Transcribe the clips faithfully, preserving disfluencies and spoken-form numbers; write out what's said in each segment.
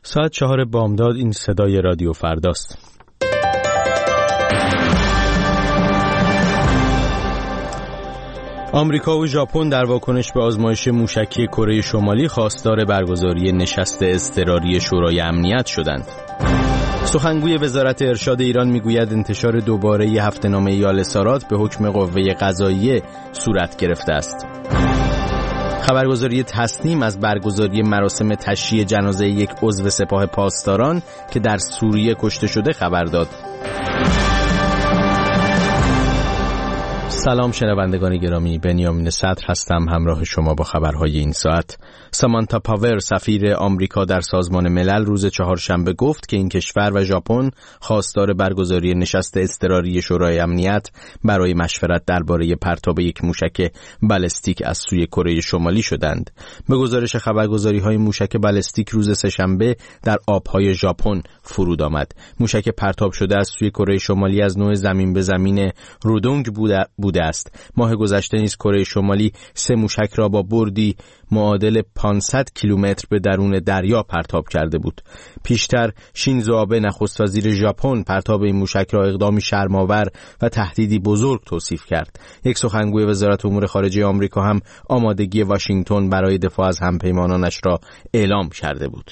ساعت چهار بامداد. این صدای رادیو فرداست. آمریکا و ژاپن در واکنش به آزمایش موشکی کره شمالی خواستار برگزاری نشست اضطراری شورای امنیت شدند. سخنگوی وزارت ارشاد ایران میگوید انتشار دوباره هفته‌نامه یالسارات به حکم قوه قضاییه صورت گرفته است. خبرگزاری تصنیم از برگزاری مراسم تشییع جنازه یک عضو سپاه پاسداران که در سوریه کشته شده خبر داد. سلام شنوندگان گرامی، بنیامین صدر هستم همراه شما با خبرهای این ساعت. سامانتا پاور سفیر آمریکا در سازمان ملل روز چهارشنبه گفت که این کشور و ژاپن خواستار برگزاری نشست اضطراری شورای امنیت برای مشورت درباره پرتاب یک موشک بالستیک از سوی کره شمالی شدند. به گزارش خبرگزاری‌های موشک بالستیک روز سه‌شنبه در آب‌های ژاپن فرود آمد. موشک پرتاب شده از سوی کره شمالی از نوع زمین به زمین رودونگ بوده بوده است. ماه گذشته نیز کره شمالی سه موشک را با بردی معادل پانصد کیلومتر به درون دریا پرتاب کرده بود. پیشتر شینزو آبه نخست وزیر ژاپن پرتاب این موشک را اقدامی شرم‌آور و تهدیدی بزرگ توصیف کرد. یک سخنگوی وزارت امور خارجه آمریکا هم آمادگی واشنگتن برای دفاع از همپیمانانش را اعلام کرده بود.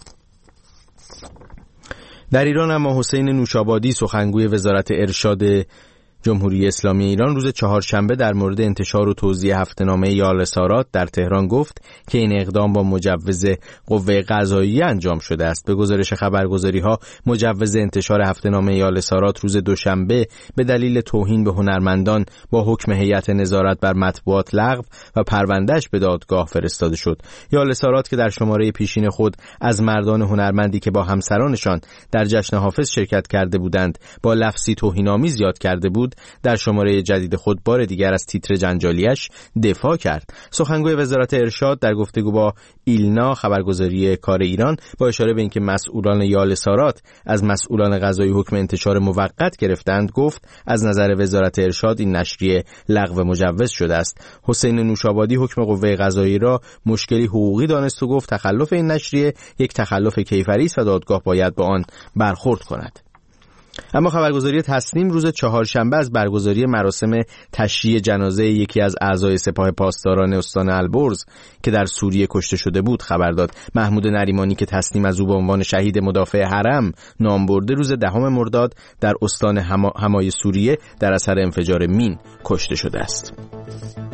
در ایران اما حسین نوشابادی سخنگوی وزارت ارشاد جمهوری اسلامی ایران روز چهارشنبه در مورد انتشار و توزیع هفته‌نامه یالسارات در تهران گفت که این اقدام با مجوز قوه قضاییه انجام شده است. به گزارش خبرگزاری‌ها مجوز انتشار هفته‌نامه یالسارات روز دوشنبه به دلیل توهین به هنرمندان با حکم هیئت نظارت بر مطبوعات لغو و پروندهش به دادگاه فرستاده شد. یالسارات که در شماره پیشین خود از مردان هنرمندی که با همسرانشان در جشن حافظ شرکت کرده بودند با لفظی توهین‌آمیز یاد کرده بود، در شماره جدید خود بار دیگر از تیتر جنجالیش دفاع کرد. سخنگوی وزارت ارشاد در گفتگو با ایلنا خبرگزاری کار ایران با اشاره به اینکه مسئولان یالسارات از مسئولان قضایی حکم انتشار موقت گرفتند گفت از نظر وزارت ارشاد این نشریه لغو مجوز شده است. حسین نوشابادی حکم قوه قضایی را مشکلی حقوقی دانست و گفت تخلف این نشریه یک تخلف کیفری است و دادگاه باید با آن برخورد کند. اما خبرگزاری تصنیم روز چهارشنبه از برگزاری مراسم تشییع جنازه یکی از اعضای سپاه پاسداران استان البرز که در سوریه کشته شده بود خبر داد. محمود نریمانی که تصنیم از او به عنوان شهید مدافع حرم نام برده روز دهم مرداد در استان حمای سوریه در اثر انفجار مین کشته شده است.